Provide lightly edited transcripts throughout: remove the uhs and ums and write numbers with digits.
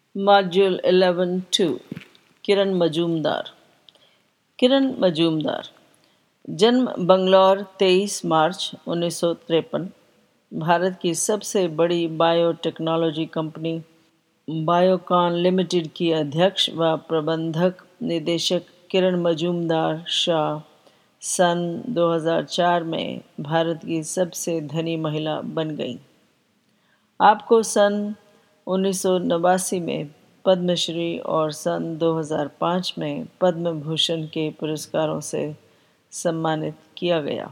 Module 11-2 Kiran Majumdar. Kiran Majumdar जन्म बंगलौर 23 मार्च 1953। भारत की सबसे बड़ी बायोटेक्नोलॉजी कंपनी बायोकॉन लिमिटेड की अध्यक्ष व प्रबंधक निदेशक किरण मजूमदार शाह सन 2004 में भारत की सबसे धनी महिला बन गईं। आपको सन 1989 में पद्मश्री और सन 2005 में पद्म भूषण के पुरस्कारों से सम्मानित किया गया।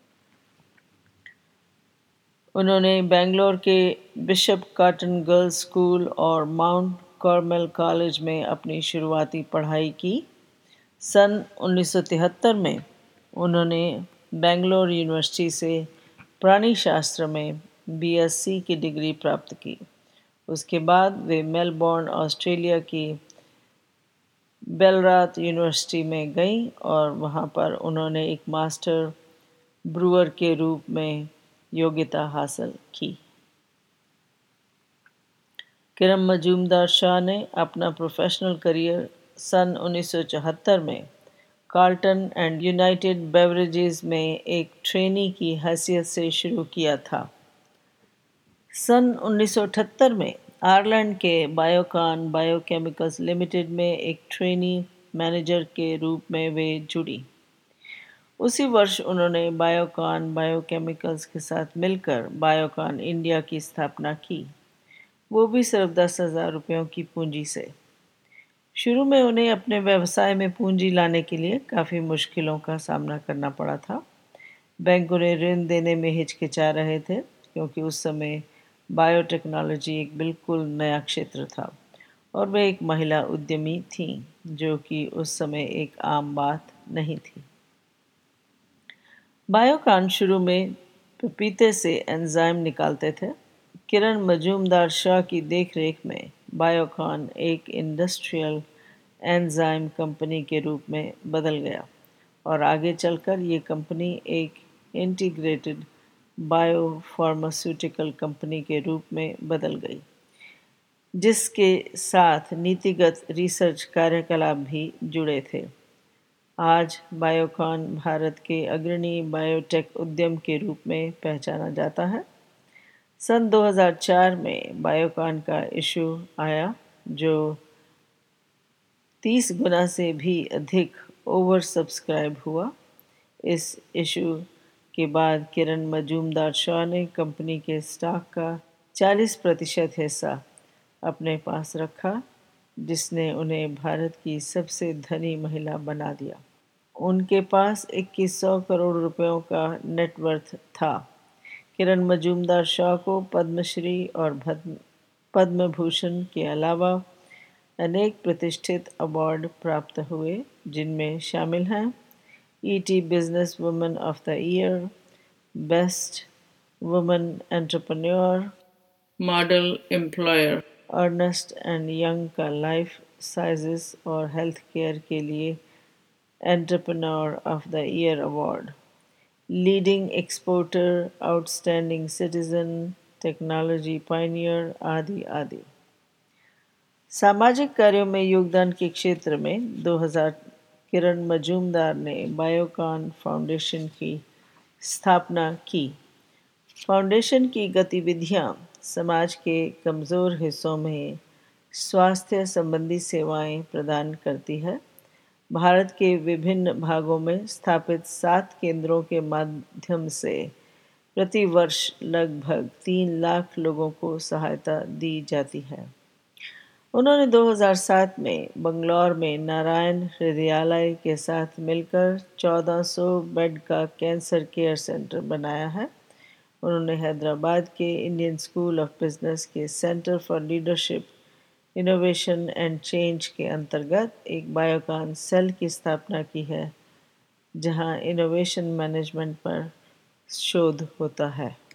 उन्होंने बेंगलोर के बिशप कॉटन गर्ल्स स्कूल और माउंट कार्मेल कॉलेज में अपनी शुरुआती पढ़ाई की। सन 1973 में उन्होंने बेंगलोर यूनिवर्सिटी से प्राणी शास्त्र में बीएससी की डिग्री प्राप्त की। उसके बाद वे मेलबोर्न ऑस्ट्रेलिया की बेलरात यूनिवर्सिटी में गईं और वहां पर उन्होंने एक मास्टर ब्रूअर के रूप में योग्यता हासिल की। किरण मजूमदार शाह ने अपना प्रोफेशनल करियर सन 1974 में कार्ल्टन एंड यूनाइटेड बेवरेजेस में एक ट्रेनी की हैसियत से शुरू किया था। सन 1978 में आयरलैंड के बायोकॉन बायोकेमिकल्स लिमिटेड में एक ट्रेनी मैनेजर के रूप में वे जुड़ी। उसी वर्ष उन्होंने बायोकॉन बायोकेमिकल्स के साथ मिलकर बायोकॉन इंडिया की स्थापना की, वो भी सिर्फ 10,000 रुपयों की पूंजी से। शुरू में उन्हें अपने व्यवसाय में पूंजी लाने के लिए काफ़ी मुश्किलों का सामना करना पड़ा था। बैंक उन्हें ऋण देने में हिचकिचा रहे थे क्योंकि उस समय बायोटेक्नोलॉजी एक बिल्कुल नया क्षेत्र था और वे एक महिला उद्यमी थीं, जो कि उस समय एक आम बात नहीं थी। बायोकॉन शुरू में पपीते से एंजाइम निकालते थे। किरण मजूमदार शाह की देखरेख में बायोकॉन एक इंडस्ट्रियल एंजाइम कंपनी के रूप में बदल गया और आगे चलकर ये कंपनी एक इंटीग्रेटेड बायोफार्मास्यूटिकल कंपनी के रूप में बदल गई, जिसके साथ नीतिगत रिसर्च कार्यकलाप भी जुड़े थे। आज बायोकॉन भारत के अग्रणी बायोटेक उद्यम के रूप में पहचाना जाता है। सन 2004 में बायोकॉन का इशू आया जो 30 गुना से भी अधिक ओवर सब्सक्राइब हुआ। इस इशू के बाद किरण मजूमदार शाह ने कंपनी के स्टॉक का 40% हिस्सा अपने पास रखा, जिसने उन्हें भारत की सबसे धनी महिला बना दिया। उनके पास 2100 करोड़ रुपयों का नेटवर्थ था। किरण मजूमदार शाह को पद्मश्री और पद्म भूषण के अलावा अनेक प्रतिष्ठित अवार्ड प्राप्त हुए, जिनमें शामिल हैं ET business woman of the year, best woman entrepreneur, model employer, Ernst and Young का लाइफ साइंसेस और हेल्थ केयर के लिए entrepreneur of the year award, leading exporter, outstanding citizen, technology pioneer आदि आदि। सामाजिक कार्यों में योगदान के क्षेत्र में 2000 किरण मजूमदार ने बायोकॉन फाउंडेशन की स्थापना की। फाउंडेशन की गतिविधियां समाज के कमज़ोर हिस्सों में स्वास्थ्य संबंधी सेवाएं प्रदान करती है। भारत के विभिन्न भागों में स्थापित 7 केंद्रों के माध्यम से प्रति वर्ष लगभग 3 लाख लोगों को सहायता दी जाती है। उन्होंने 2007 में बंगलौर में नारायण हृदयालय के साथ मिलकर 1400 बेड का कैंसर केयर सेंटर बनाया है। उन्होंने हैदराबाद के इंडियन स्कूल ऑफ बिजनेस के Centre for Leadership Innovation and Change के अंतर्गत एक बायोकॉन सेल की स्थापना की है, जहां इनोवेशन मैनेजमेंट पर शोध होता है।